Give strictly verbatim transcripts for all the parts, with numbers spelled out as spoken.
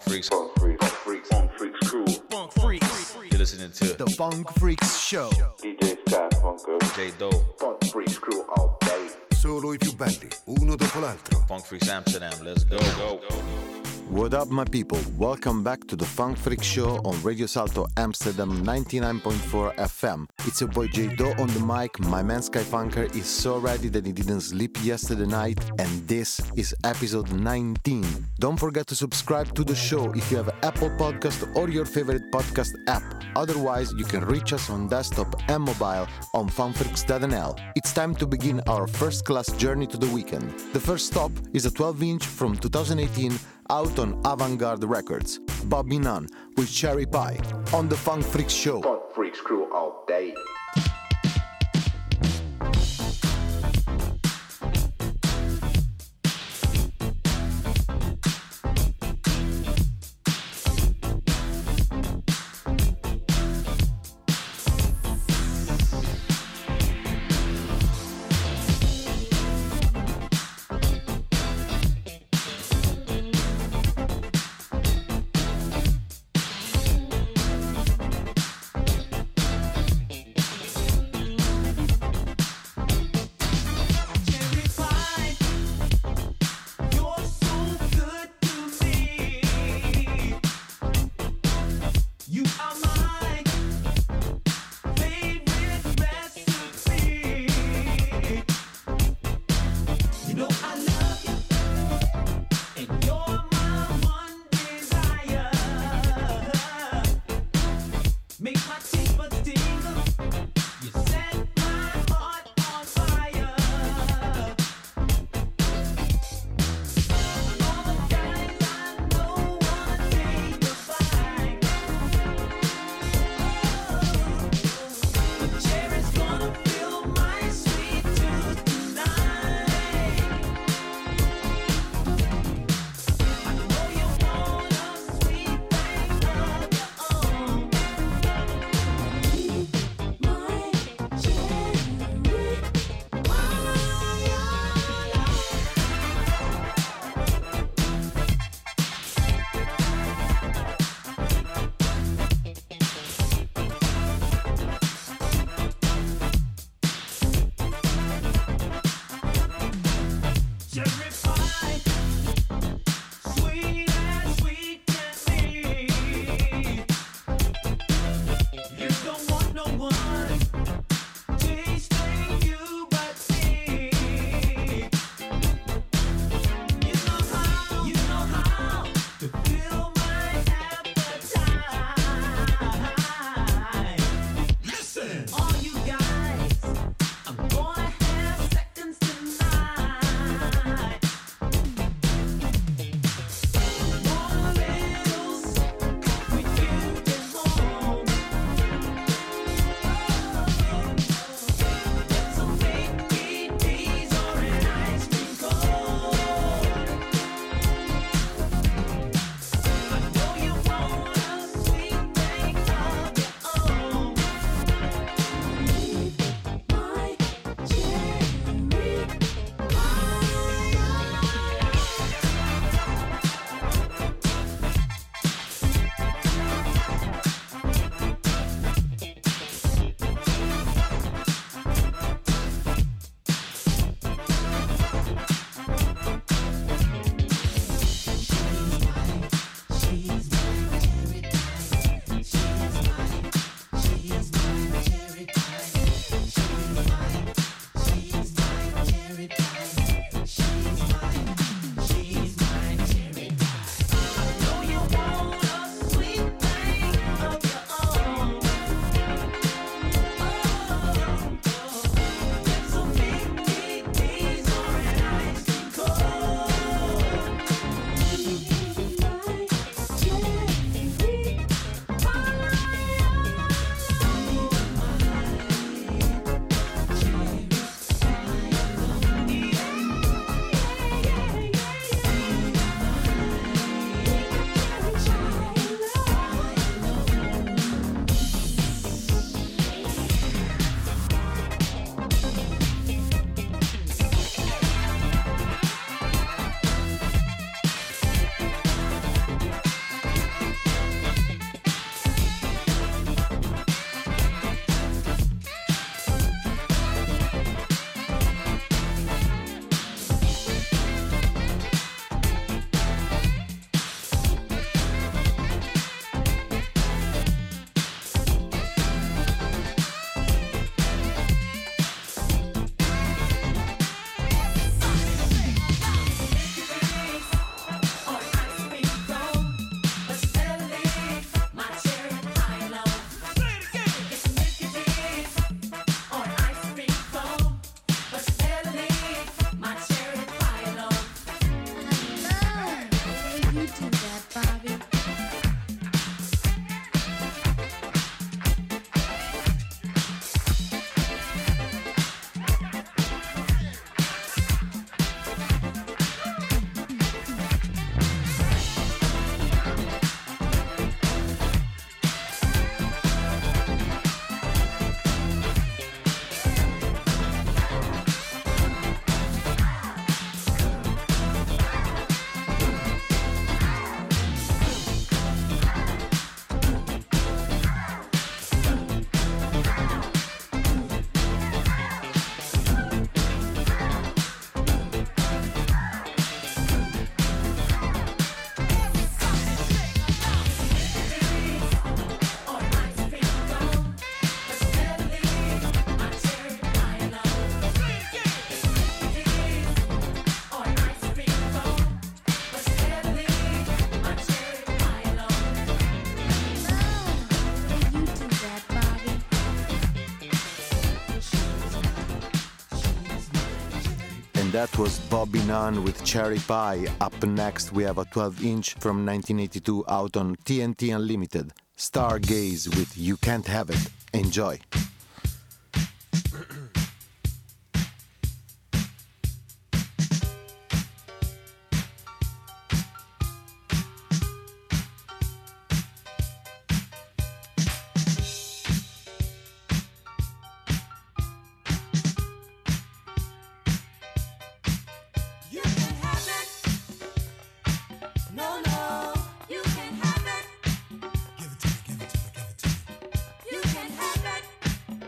Funk Freaks. Funk Freaks. Funk Freaks. Funk Freaks crew. Funk Freaks. You're listening to The Funk Freaks Show. D J Scott Funker. J Doe. Funk Freaks crew all day. Solo I più belli, uno dopo l'altro. Funk Freaks Amsterdam. Let's go. Go. Go. What up, my people? Welcome back to the Funk Freak Show on Radio Salto Amsterdam ninety-nine point four F M. It's your boy J Do on the mic. My man Sky Funker is so ready that he didn't sleep yesterday night, and this is episode nineteen. Don't forget to subscribe to the show if you have Apple Podcast or your favorite podcast app. Otherwise, you can reach us on desktop and mobile on funfreaks dot n l. It's time to begin our first class journey to the weekend. The first stop is a twelve inch from two thousand eighteen out on Avant-Garde Records, Bobby Nunn with Cherry Pie on the Funk Freaks Show. Funk Freaks crew all day. And that was Bobby Nunn with Cherry Pie. Up next, we have a twelve inch from nineteen eighty-two out on T N T Unlimited. Stargaze with You Can't Have It. Enjoy. You can have it.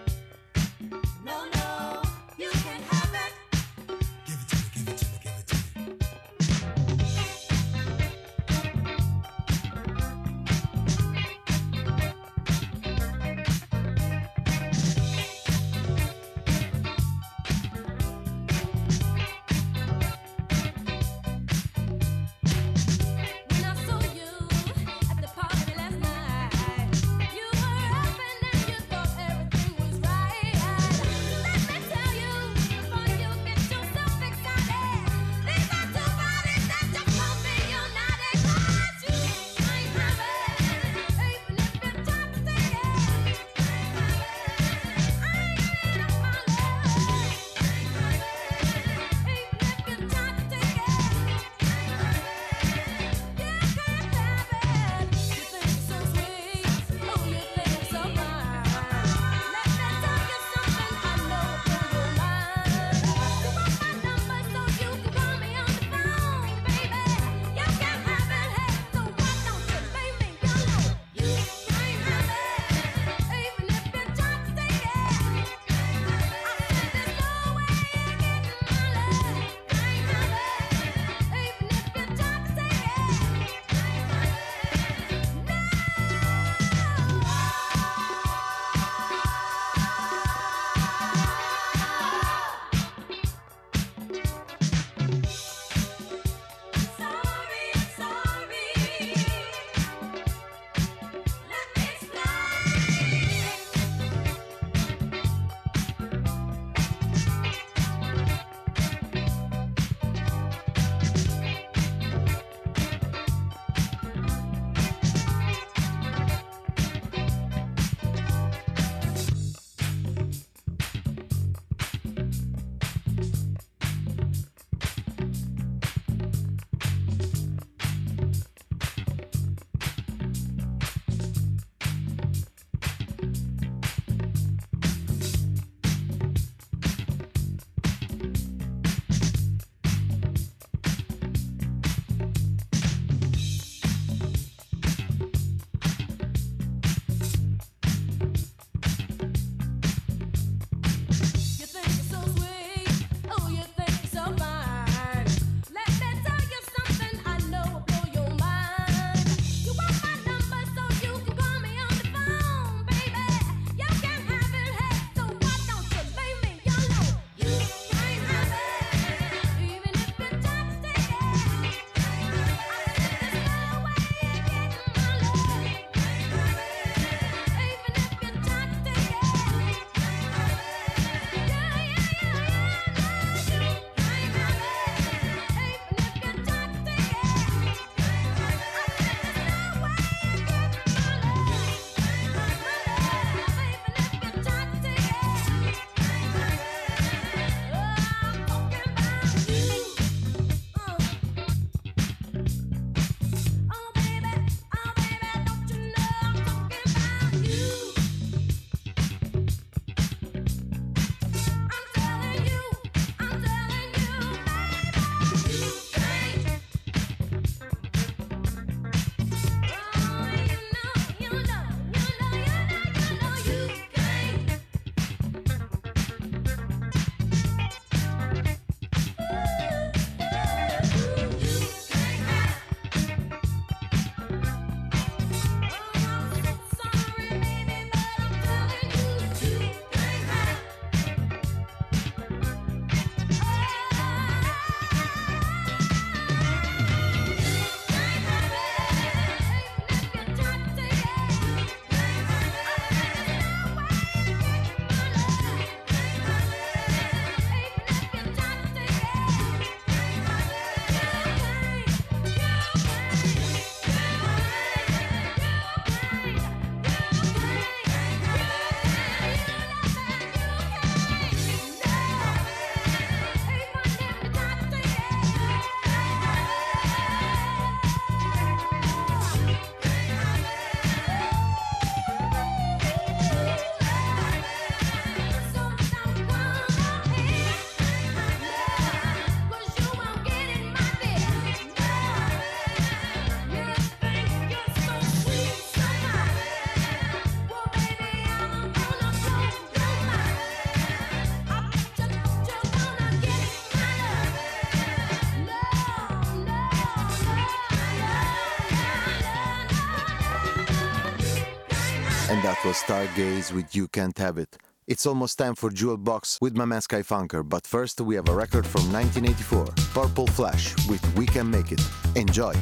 And that was Stargaze with You Can't Have It. It's almost time for Jewel Box with my man Skyfunker, but first we have a record from nineteen eighty-four, Purple Flash with We Can Make It. Enjoy!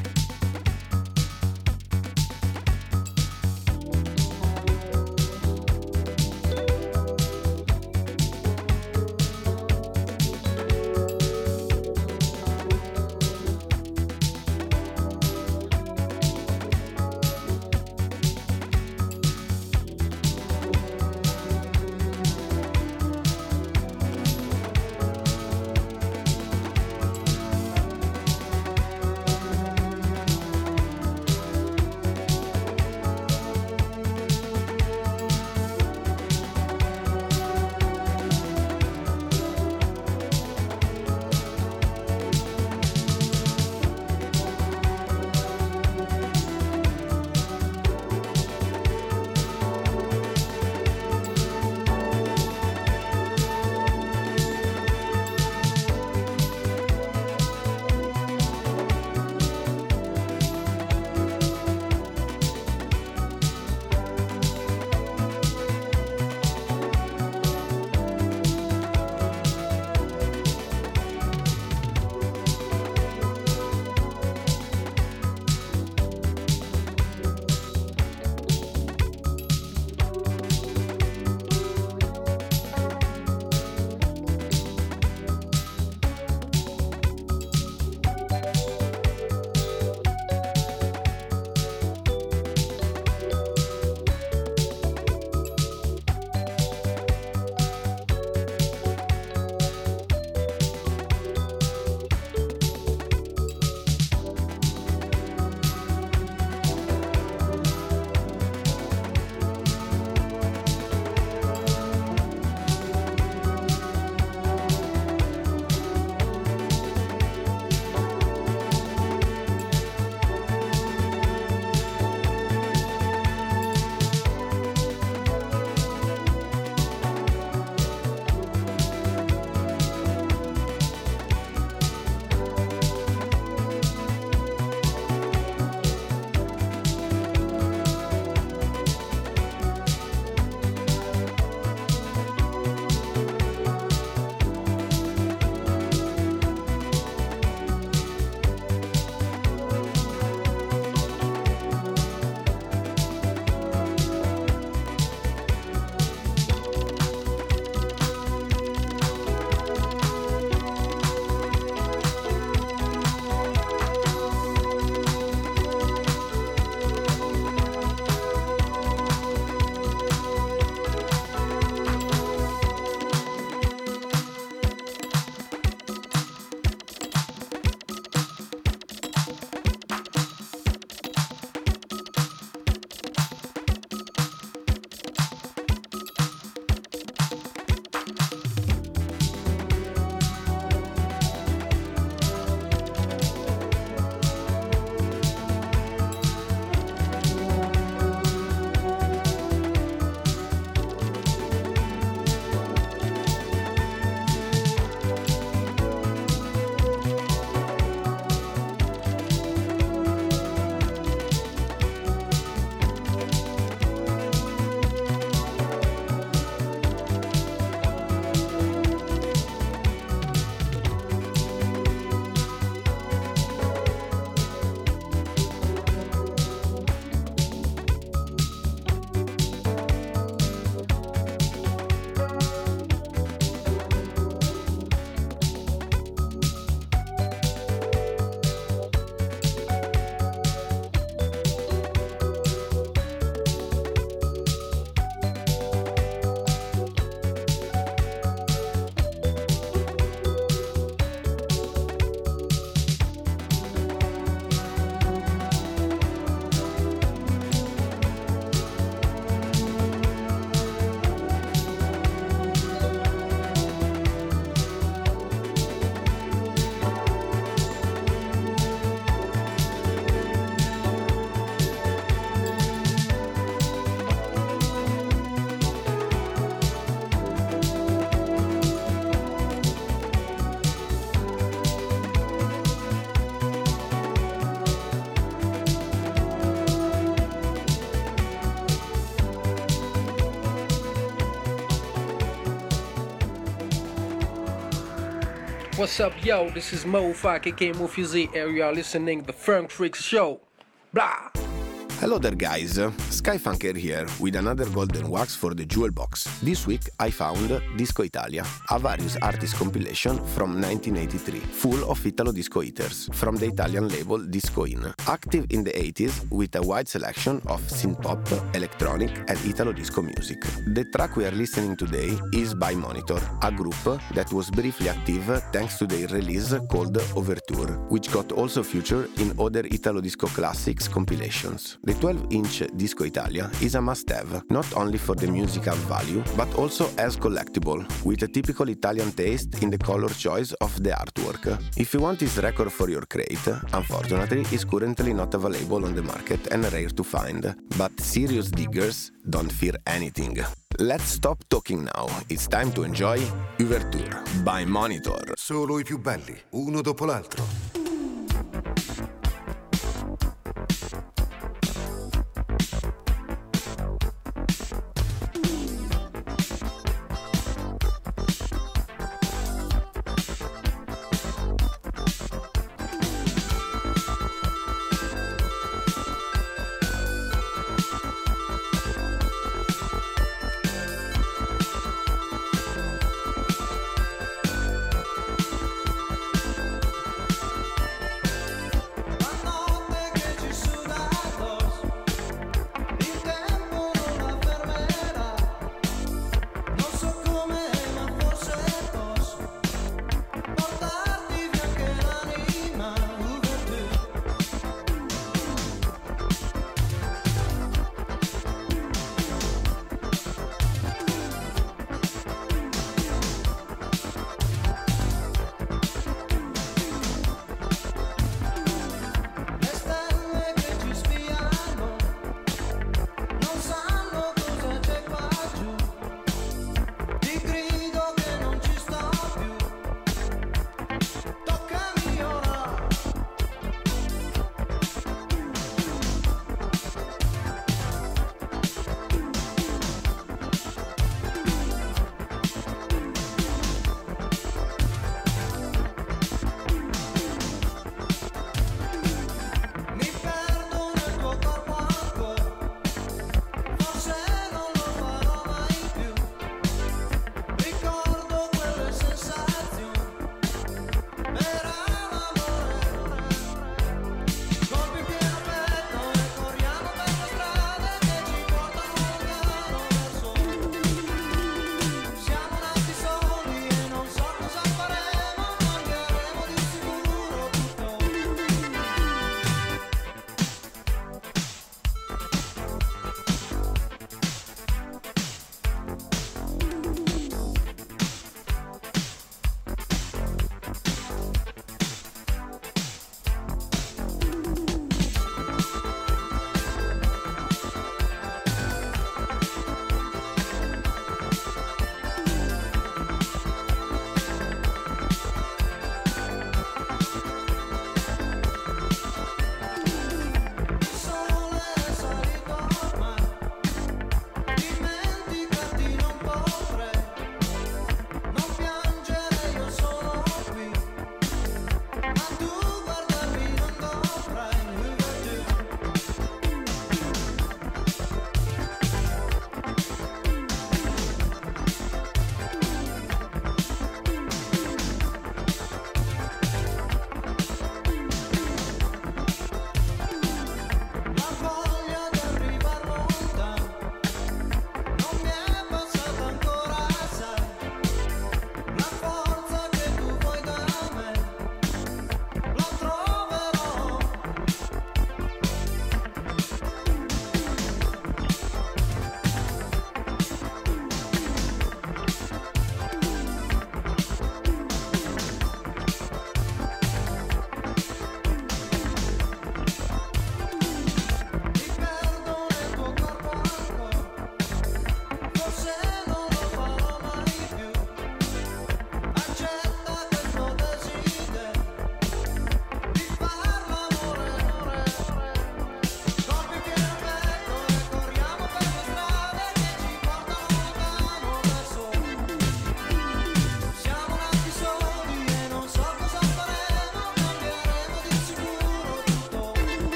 What's up, yo? This is Mo five, aka Mufizzy, and you are listening the Funk Freaks Show. Blah! Hello there guys, Skyfunker here with another golden wax for the Jewel Box. This week I found Disco Italia, a various artist compilation from nineteen eighty-three, full of Italo disco hitters, from the Italian label Disco In, active in the eighties with a wide selection of synth-pop, electronic and Italo disco music. The track we are listening today is by Monitor, a group that was briefly active thanks to their release called Overture, which got also featured in other Italo disco classics compilations. The twelve inch Disco Italia is a must-have, not only for the musical value, but also as collectible, with a typical Italian taste in the color choice of the artwork. If you want this record for your crate, unfortunately it's currently not available on the market and rare to find, but serious diggers don't fear anything. Let's stop talking now, it's time to enjoy Overture by Monitor. Solo i più belli, uno dopo l'altro.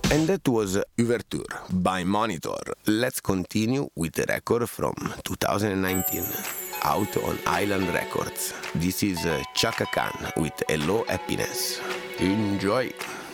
And that was Ouverture by Monitor. Let's continue with the record from two thousand nineteen, out on Island Records. This is uh, Chaka Khan with Hello Happiness. Enjoy!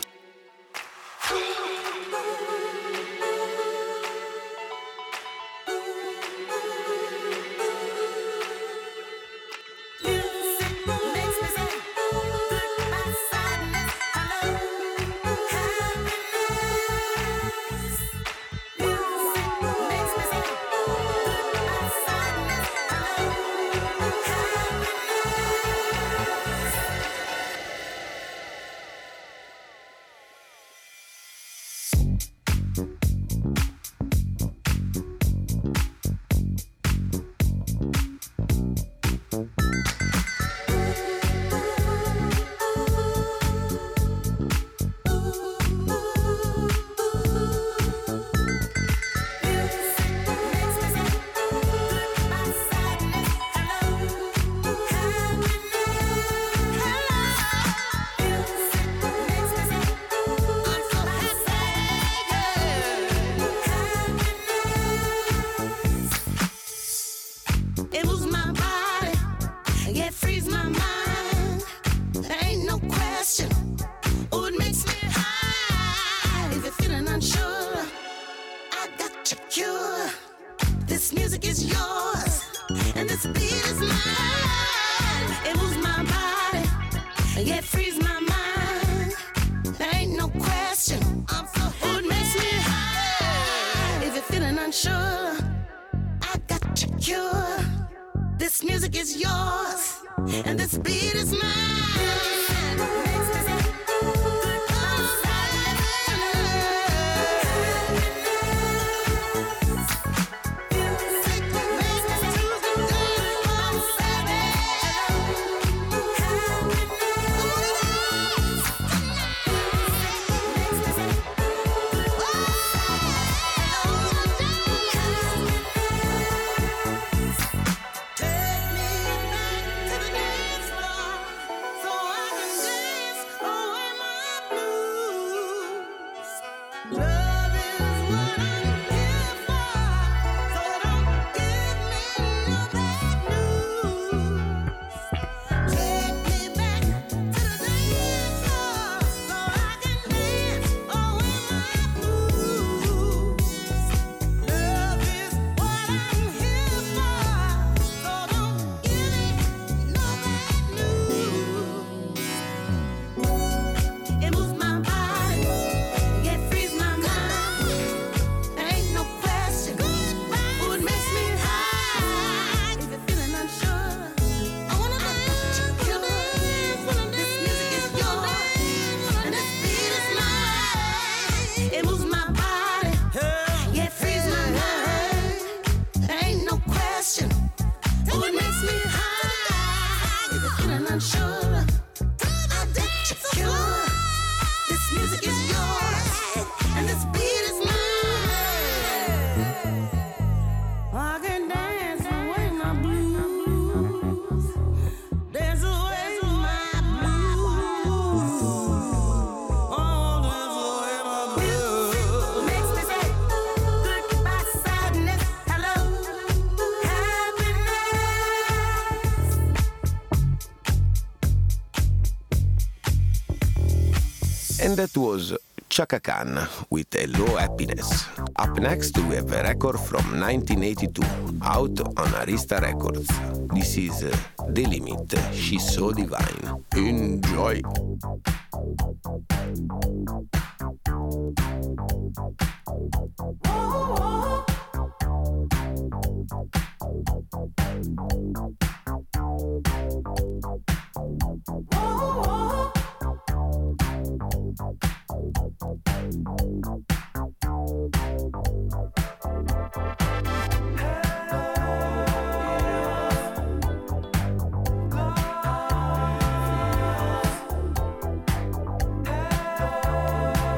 And that was Chaka Khan with Hello Happiness. Up next we have a record from nineteen eighty-two, out on Arista Records. This is uh, The Limit, She's So Divine. Enjoy! Oh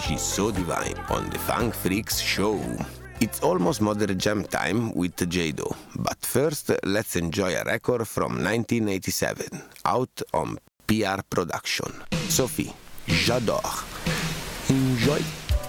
She's So Divine on the Funk Freaks Show. It's almost modern jam time with J-Do, but first let's enjoy a record from nineteen eighty-seven, out on P R Production. Sophie, J'adore. Enjoy!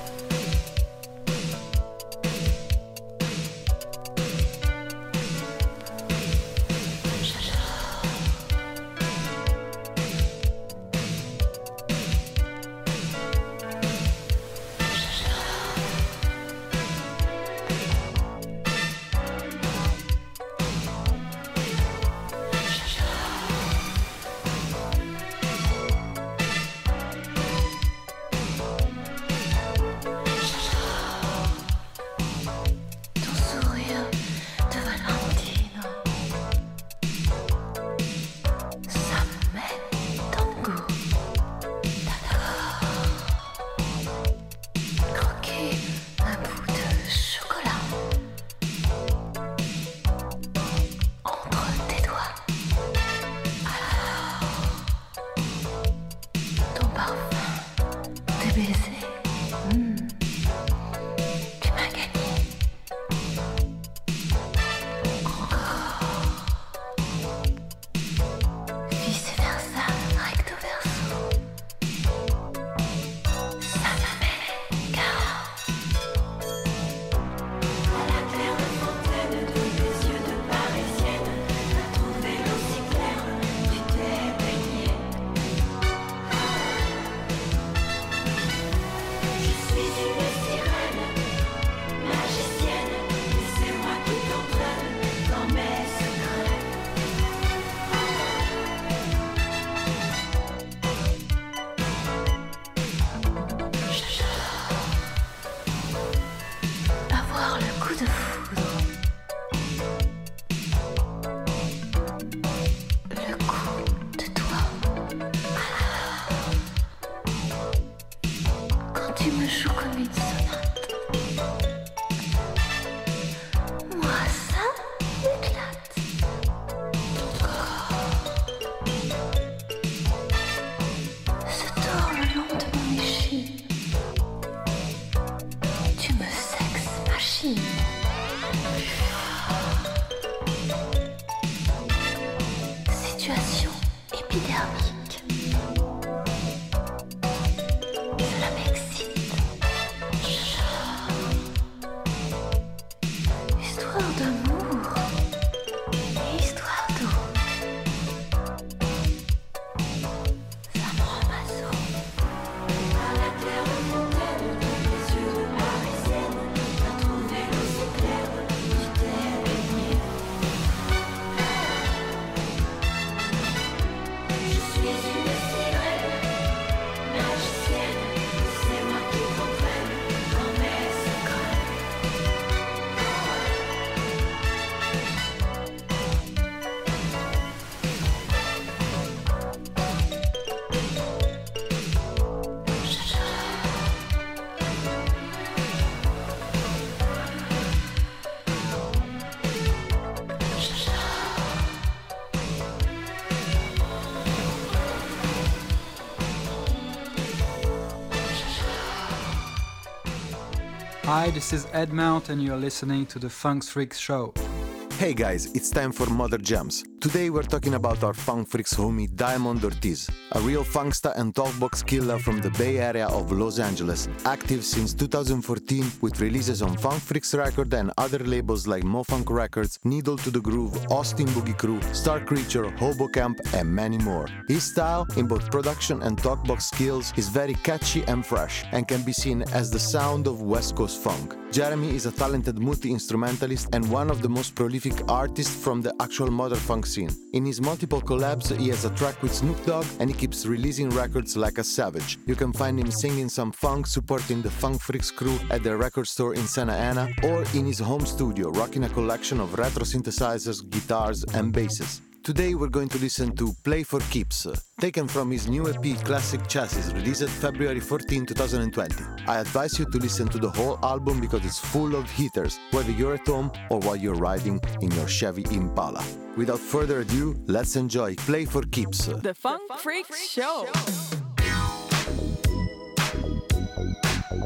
Hi, this is Ed Mount and you're listening to the Funk Freaks Show. Hey guys, it's time for Mother Jams. Today we're talking about our Funk Freaks homie Diamond Ortiz, a real funkster and talkbox killer from the Bay Area of Los Angeles, active since two thousand fourteen with releases on Funk Freaks Record and other labels like Mofunk Records, Needle to the Groove, Austin Boogie Crew, Star Creature, Hobo Camp, and many more. His style, in both production and talkbox skills, is very catchy and fresh, and can be seen as the sound of West Coast funk. Jeremy is a talented multi-instrumentalist and one of the most prolific artists from the actual modern funk scene. In his multiple collabs, he has a track with Snoop Dogg and he keeps releasing records like a savage. You can find him singing some funk, supporting the Funk Freaks crew at their record store in Santa Ana, or in his home studio, rocking a collection of retro synthesizers, guitars, and basses. Today we're going to listen to Play for Keeps, taken from his new E P Classic Chassis, released February fourteenth, twenty twenty. I advise you to listen to the whole album because it's full of hitters, whether you're at home or while you're riding in your Chevy Impala. Without further ado, let's enjoy Play for Keeps. The Funk Freaks Show.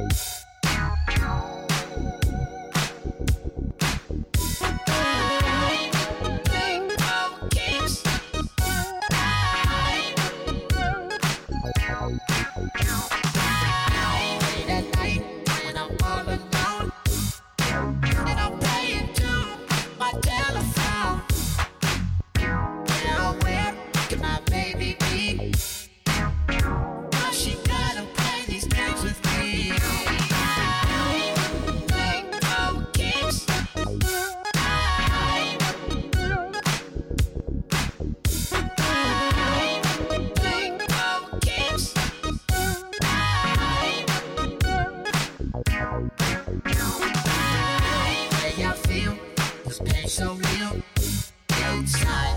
pain so real inside.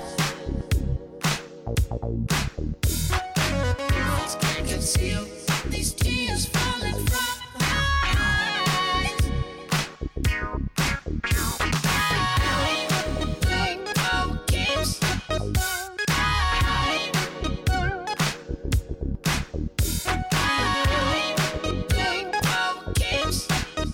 Eyes can't conceal these tears falling from my eyes. Rainbow keeps Rainbow keeps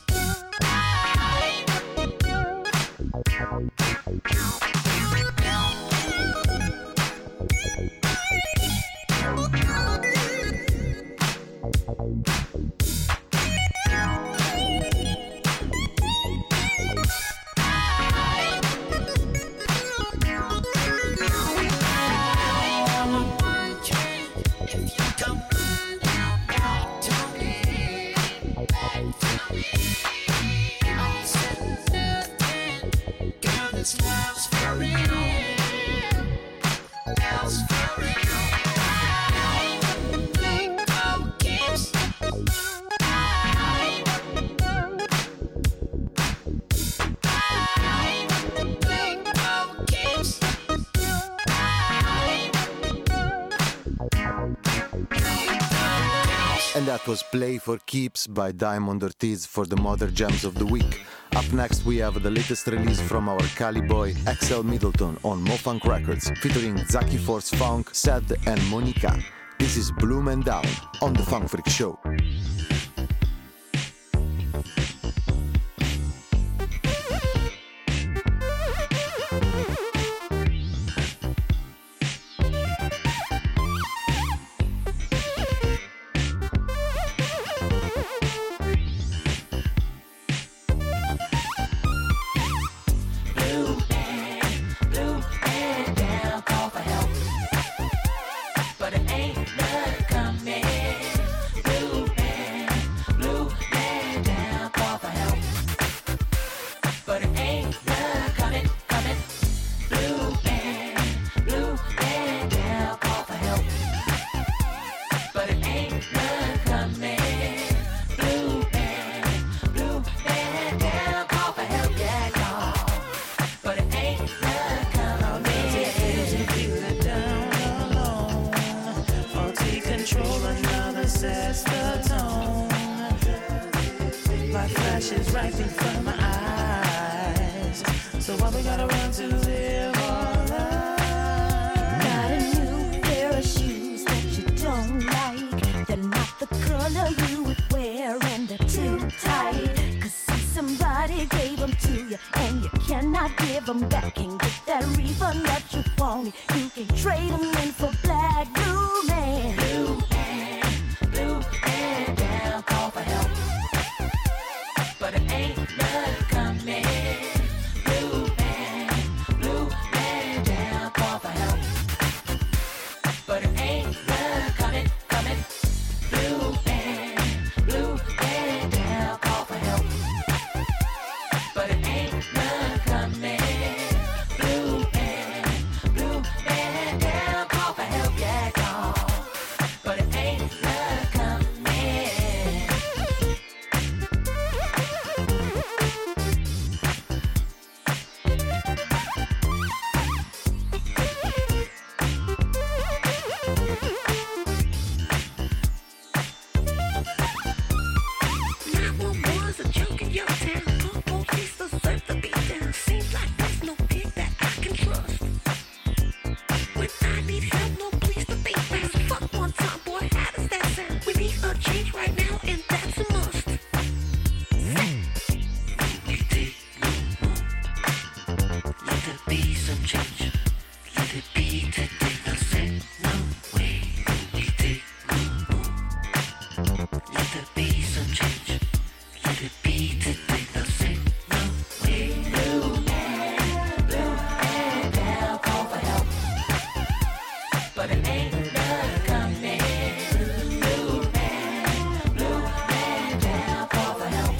love's for real. Love's for real. Rainbow keeps Rainbow keeps And that was Play for Keeps by Diamond Ortiz for the Modern Gems of the Week. Up next we have the latest release from our Cali boy X L Middleton on Mofunk Records, featuring Zaki Force Funk, Sad and Monica. This is Bloom and Down on the Funk Freak Show.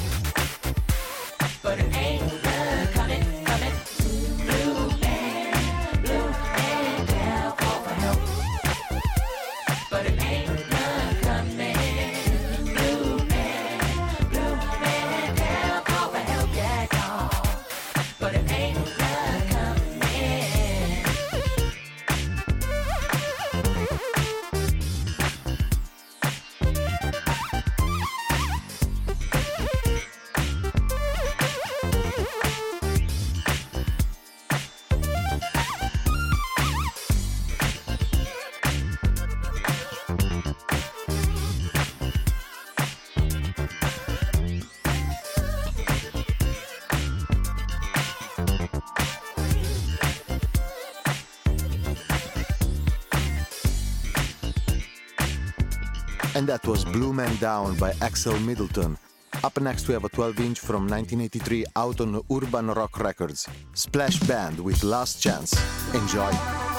but it ain't none coming, coming. Blue man, And that was Blue Man Down by Axel Middleton. Up next we have a twelve inch from nineteen eighty-three out on Urban Rock Records. Splash Band with Last Chance. Enjoy!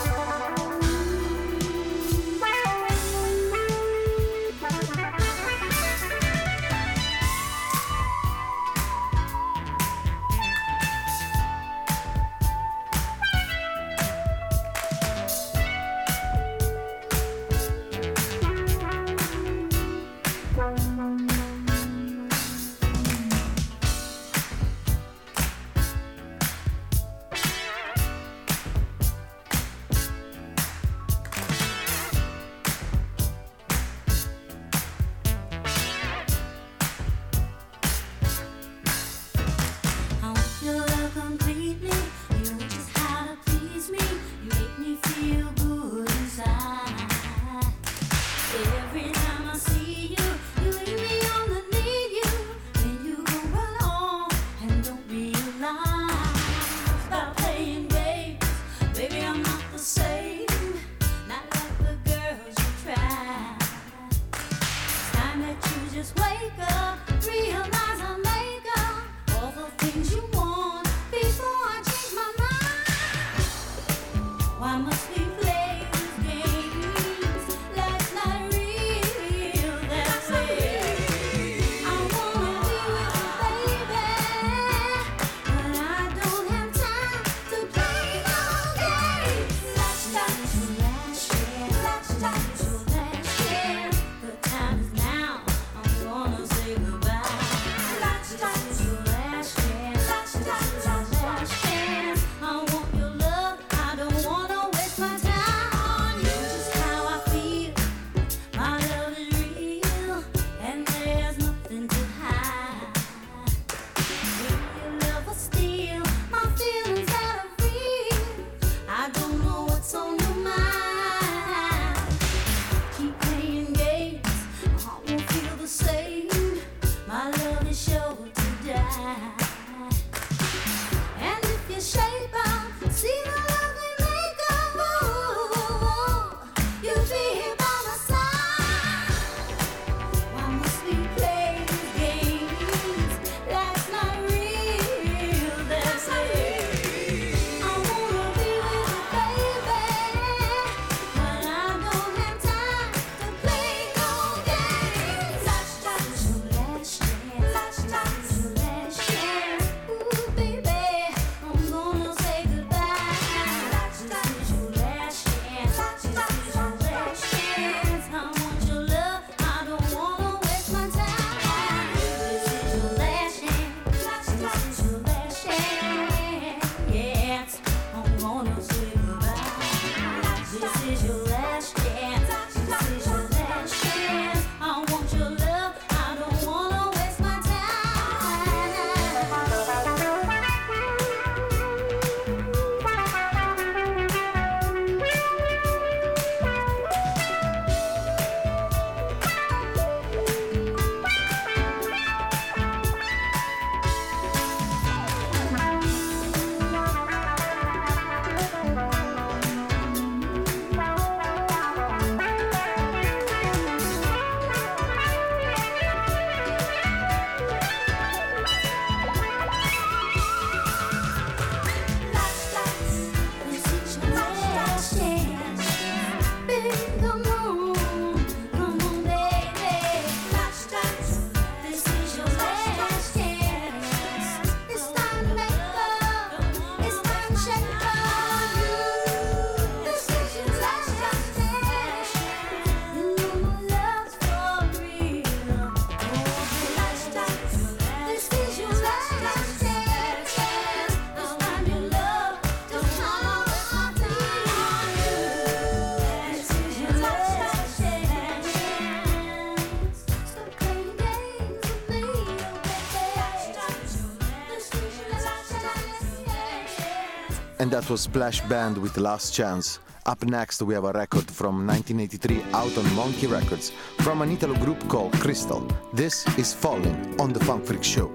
And that was Splash Band with Last Chance. Up next we have a record from nineteen eighty-three out on Monkey Records from an Italo group called Crystal. This is Falling on the Funk Freak Show.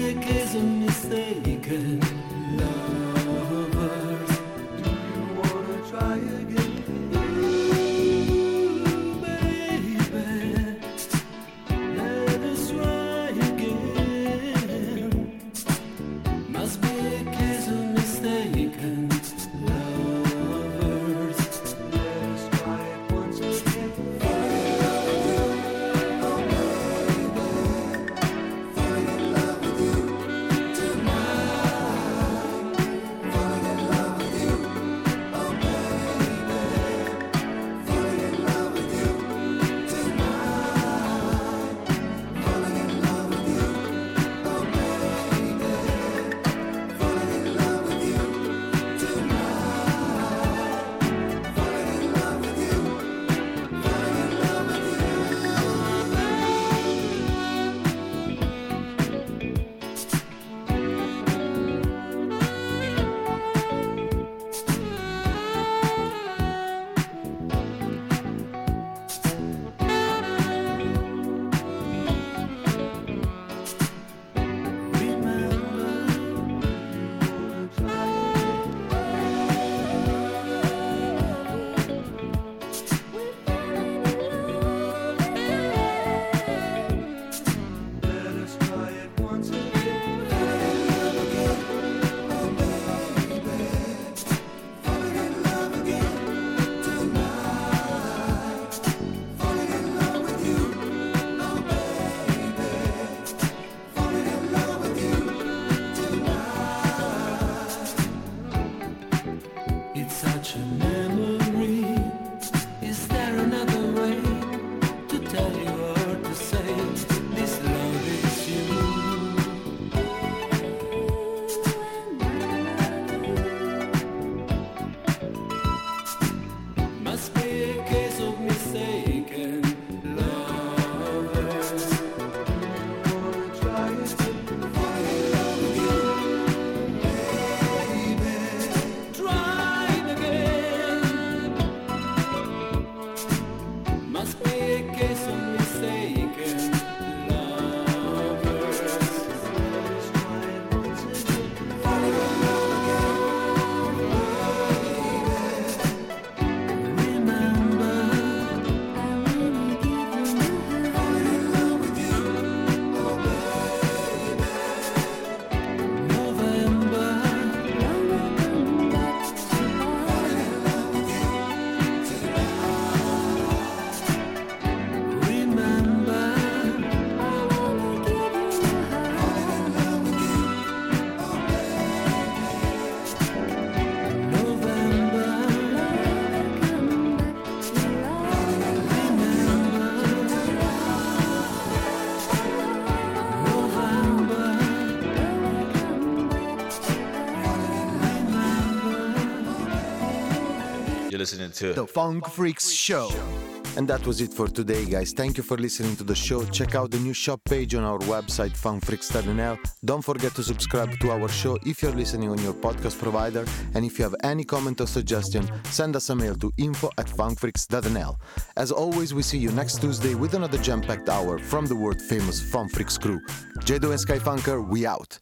be a case of mistaken lovers. Do you wanna try again? Ooh, baby, let us try again. Must be a case of mistaken lovers. Let us try it once again. You're listening to The Funk Freaks Show. And that was it for today, guys. Thank you for listening to the show. Check out the new shop page on our website, funk freaks dot n l. Don't forget to subscribe to our show if you're listening on your podcast provider. And if you have any comment or suggestion, send us a mail to info at funk freaks dot n l. As always, we see you next Tuesday with another jam-packed hour from the world-famous Funk Freaks crew. Jado and Skyfunker, we out.